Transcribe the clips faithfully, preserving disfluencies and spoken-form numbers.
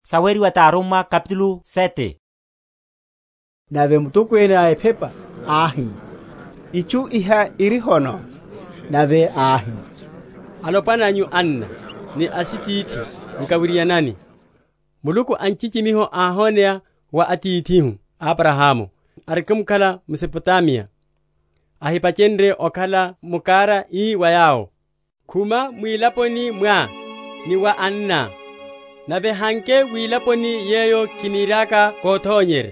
Saweri wa Taroma kapitulu sete. Nave mutukwene aepepa ahi. Ichu iha irihono. Nave ahi. Alopananyu anna ni asititi nkawiriya nani. Muluku anchichimiho ahonea wa atitihu Abrahamu. Arikumkala Mesopotamia. Ahipachenre okala mukara i wayao. Kuma mwilaponi mwa ni wa anna. Nabe hanke wilaponi yeyo kiniraka kothonyere.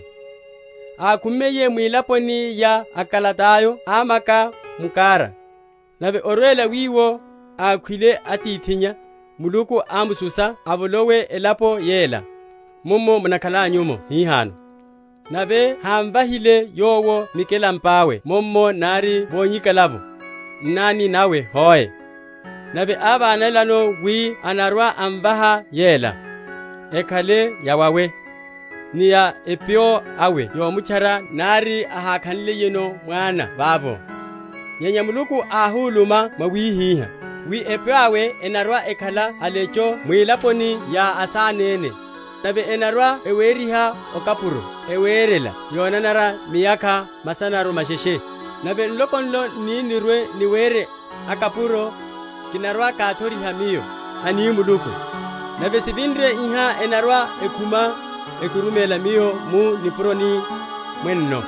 Akumeye mwilaponi ya akalatayo amaka mukara. Nabe orwela wiwo akwile atitinya muluku amususa abulowe elapo yela. Mumo munakala nyumo hihano. Nabe hamvahile yowo mikela mpawe momo nari bonyikalavo. Nani nawe hoe. Nabe abana lano wi anarwa ambaha yela. Ekale yawawe. Niya epyo awe yomuchara nari ahakanle yeno mwana bavo. Nyenya muluku ahuluma mawihiha. Wi epyo awe enarwa ekala alecho mwilaponi ya asanene. Nabe enarwa eweriha okapuro ewerela yonanara miyaka masanaro masheshe. Nabe nlokonlo ni nirwe niwere akapuro kinarwa katori hamiyo ani muluku. Nabe sibindre iha enarwa ekuma ekurumela miyo mu niproni mwenno.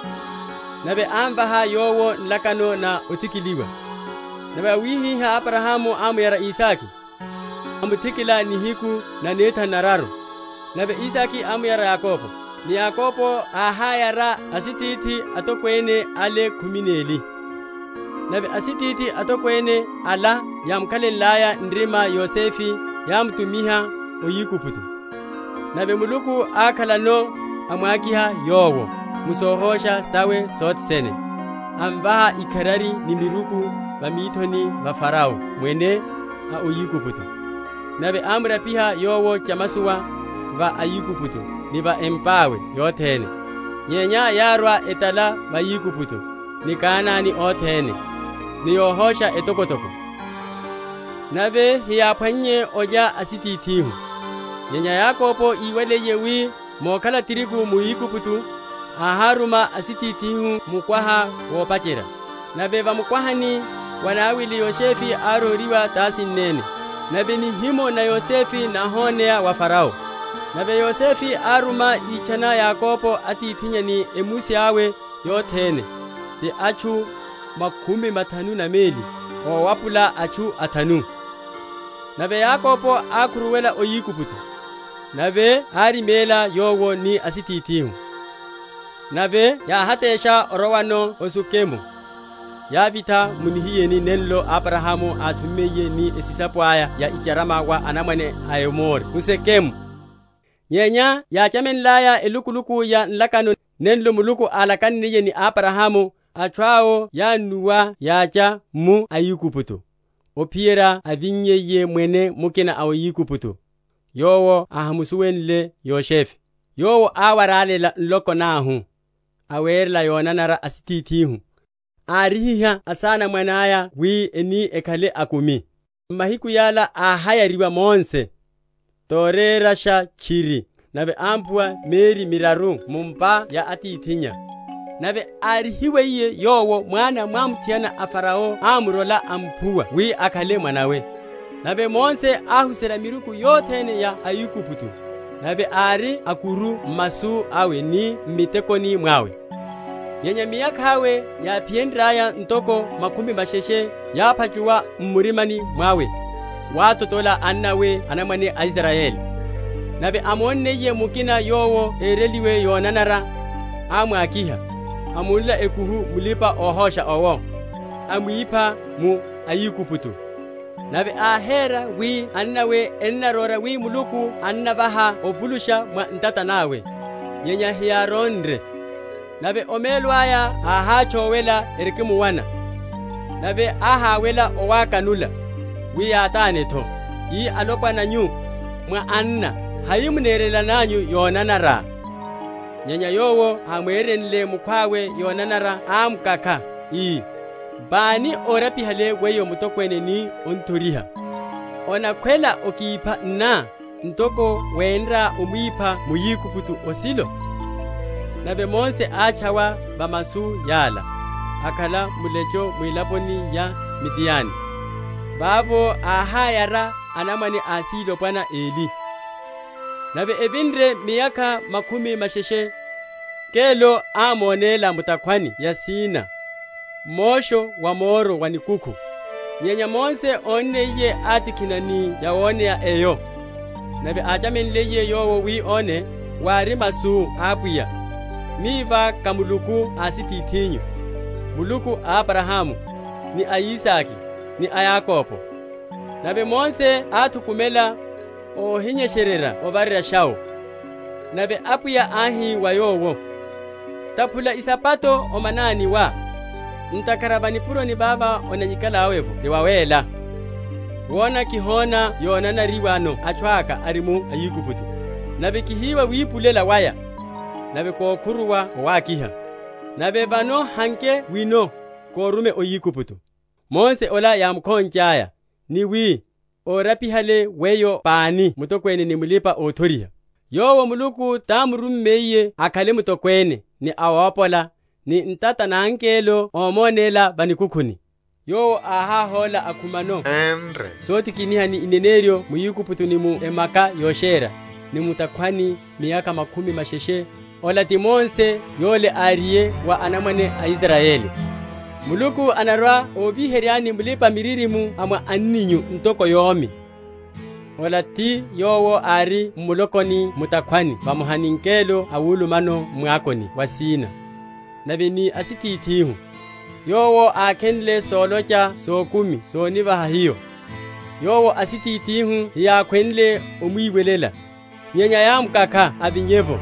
Nabe ambaha yowo nlakano na utikiliwa. Nabe wihi ha Abrahamu amuyara Isaki. Amutikila nihiku na neta nararo. Nabe Isaki amuyara Yakobo. Ni Yakobo ahayara asititi atokwene ale kumineli. Nabe asititi atokwene ala yamkalelaya ndrima Yosefi yamtumiha oyikuputu. Nabe muluku akalano amwakiha yowo musohosha sawe sotsene. Ambaha ikarari ni miruku bamitoni ba Farao mwene a oyikuputu. Nabe amra piha yowo chamasuwa va ayikuputu ni ba empawe yotene. Nyenya yarwa etala ba yikuputu ni Kanani otene. Ni yohosha etokotoko. Nabe hiyapanye oja asititihu. Nyenya Yakobo iwele yewi mokala tirigu muyikuputu. Aharuma asititihu mukwaha wopachera. Nabe ba mukwahani wanawili Yosefi aroriwa tasinene. Nabe ni himo na Yosefi na honea wa Farao. Nabe Yosefi aruma ichana Yakobo atitinya ni emusi awe yotene. Te achu makumi matanu na meli. O wapula achu atanu. Nabe Yakobo akuruwela oyikuputu. Nabe ari mela yowo ni asititihu. Nabe ya hatesha orowano osukemu. Ya vita munihiye ni nenlo Abrahamu atumeye ni esisapwaya ya icharama wa anamane ayomori. Usekemu. Nyenya ya chamenlaya elukuluku ya nlakano nenlo muluku alakaniye ni Abrahamu achwao ya nuwa ya cha mu ayikuputu. Opiera avinyeye mwene mukena awayikuputu. Yowo ahamusuwenle Yosefi. Yowo awarale la loko nahu. Awerla yonanara asititihu. Arihiha asana mwanaya wi eni ekale akumi. Mahiku yala ahayariwa monse. Torerasha chiri. Nabe ampua meri miraru mumpa ya atitinya. Nabe arihiwe iye yowo mwana mwamutiana afarao amurola ampua wi akale mwanawe. Nabe monse ahusera miruku yotene ya ayikuputu. Nabe ari akuru masu awe ni mitekoni mwawe. Nyenya miyakawe ya piendraya ntoko makumi masheshe ya pachuwa murimani mwawe. Watotola annawe anamane Israeli. Nabe amonne ye mukina yowo ereliwe yonanara amwakiha. Amulila ekuhu mulipa ohosha owo. Amuipa mu ayikuputu. Nabe ahera wi annawe ennarora wi muluku annabaha ovulusha mwa ntata nawe. Nyenya hiyarondre. Nabe omelwaya ahachowela erikimu wana. Nabe ahawela owakanula. Wi atane to. Yi alopa nanyu mwa anna. Hayimunerela nanyu yonanara. Nyenya yowo hamwerenle mukwawe yonanara amkaka. Yi. Bani orapihale weyo mutokwene ni unturiha. Ona kwela okipa na ntoko wendra umwipa muyikuputu osilo. Nabe Mose achawa bamasu yala akala mulejo mwilaponi ya Midiani. Babo ahayara anamani asilo pana Eli. Nabe evindre miaka makumi masheshe kelo amonela mutakwani ya Sina mosho wa moro wanikuku. Nyenya Mose one ye atikinani ya one ya eyo. Nabe achaminle ye yowo wi one wari masu abuya. Miva kamuluku asititinyu. Muluku Abrahamu ni a Isaki ni a Yakobo. Nabe Mose atukumela o hinyesherera obarira shao. Nabe apuya ahi wayowo. Tapula isapato o manani wa. Ntakarabani puro ni baba onanyikala awevo tewawela. Wona kihona yonana riwano achwaka arimu ayikuputu. Nabe kihiwa wipulela waya. Nabe kokuruwa wakiha. Nabe bano hanke wino korume oyikuputu. Mose ola yamkonjaya ni wi orapihale weyo pani mutokwene ni mulipa otoriha. Yowo muluku tamurumeye akale mutokwene ni awapola ni ntata na ankelo omonela banikukuni. Yowo aha hola akumano Endre. Soti kiniha ni inenerio muyikuputu ni mu emaka yoshera ni mutakwani miaka makumi masheshe. Ola timonse yole ariye wa anamane a Israeli. Muluku anarwa obiheriani mulipa miririmu ama aninyu ntoko yomi. Ola ti yowo ari mulokoni mutakwani bamuhaninkelo awulumano mwakoni wasina. Nabeni asititihu. Yowo akenle solocha sokumi soniva hahiyo. Yowo asititihu ya kwenle umwiwelela. Nyenya ya mkaka abinyevo.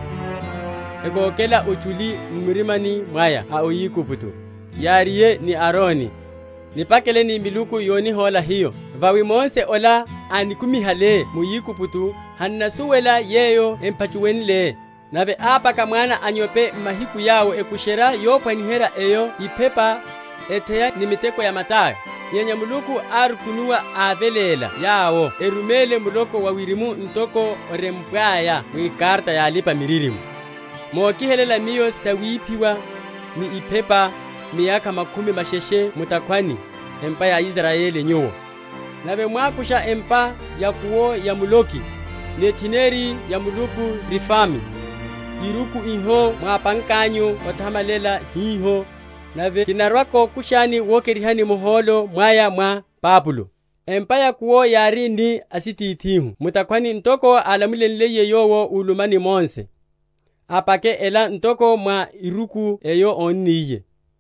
Egokela uchuli mmirimani mwaya a oyikuputu. Yariye ni Aroni. Nipakele ni miluku yoni hola hiyo. Vawi Mose ola anikumihale muyikuputu hannasuwela yeyo empachuwenle. Nabe apaka mwana anyope mahiku yao ekushera yopanihera eyo ipepa eteya nimiteko ya mataya. Nyenya muluku arukunua avelela yao erumele muloko wawirimu ntoko orempwaya mwikarta ya lipa miririmu. Mokihelela miyo sawipiwa ni ipepa miyaka makumi masheshe mutakwani empa ya Israeli nyuo. Nabe mwakusha empa ya kuo ya muloki netineri ya muluku rifami. Iruku iho mwapankanyo otamalela hiho. Nabe kinarwako kushani wokerihani muholo mwaya mwa Pabulo. Empa ya kuo yari ni asititihu. Mutakwani ntoko alamuleleye yowo ulumani Mose. Apake ela ntoko mwa iruku eyo oniye.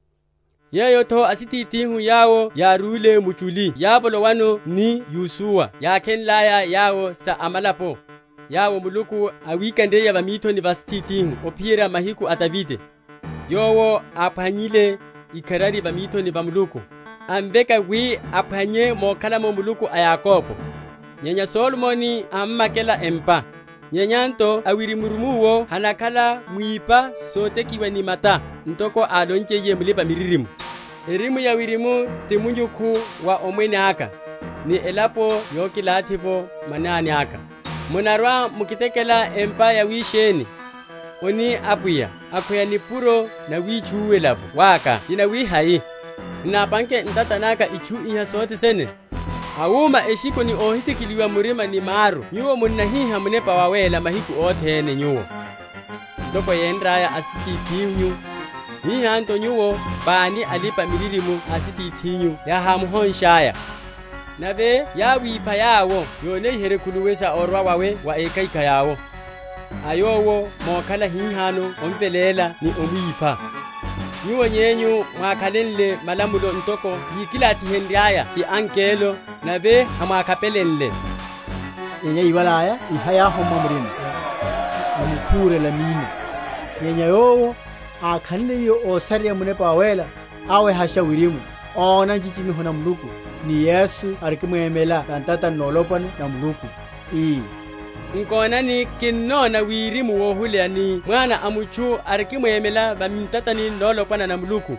Yeyo to asititihu yao ya rule muchuli. Yabolo wano ni Yusua. Ya kenlaya yao sa amalapo. Yao muluku awikande ya bamito ni basititihu. Opira mahiku atavide. Yowo apanyile ikarari bamito ni bamuluku. Ambeka wi apanye mokala mo muluku a Yakobo. Nyenya Solomoni ammakela empa. Nyenyanto awirimurumuwo hanakala mwipa sotekiwe ni mata ntoko alonche ye mulipa miririmu. Erimu ya wirimu timunjuku wa omwene aka ni elapo yokilativo manani aka. Munarwa mukitekela empa ya wisheni oni apuya akuya ni puro na wichuwe lavu waka ina wihai na panke ntatanaka ichu iha sote sene. Awuma eshiko ni ohitikiliwa murima ni maru. Nyuo munahiha munepa wawela mahiku othene nyuo. Ndoko yendraya asititinyu. Hiha anto nyuo bani alipa miririmu asititinyu ya hamuhonshaya. Nabe ya wipa yawo yone here kuluwesa orwa wawe wa ekaika yawo. Ayowo mokala hihano omvelela ni omwipa. Nyuo nyenyu mwakalenle malamulo ntoko yikilati hendiaya ki ankelo nabe hamakapelenle. Nyenya ibalaya ihaya homo murima. Amukure la mine. Nyenya yowo akanle yo osariya munepa wela awe hasha wirimu. Ona njichimi hona muluku. Ni Yesu arikimwemela tantata nolopane na muluku. Ii. Nkona ni kinona wirimu wohulea ni mwana amuchu arikimwemela bamintata ni nolopana na muluku.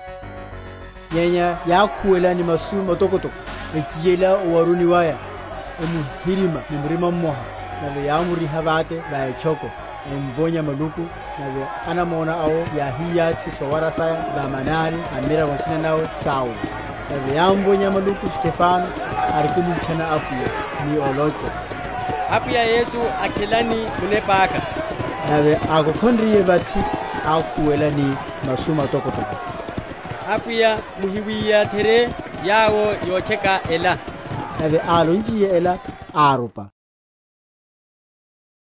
Nyenya yakuwela ni masu matokotoko. Ekiyela owaruni waya. Emu hirima ni mrima mmoha. nabe yamuri habate ba choko emvonya maluku nabe anamona ao ya hiyati sowara saya ba manari amira wasina nawe sawu nabe yamvonya maluku Stefano arkimi chana apuya ni olocho apuya Yesu akilani mune paka nabe agokondriye bati akuela ni masuma toko toko apuya muhiwiya tere yawo yocheka ela nabe alonji ela arupa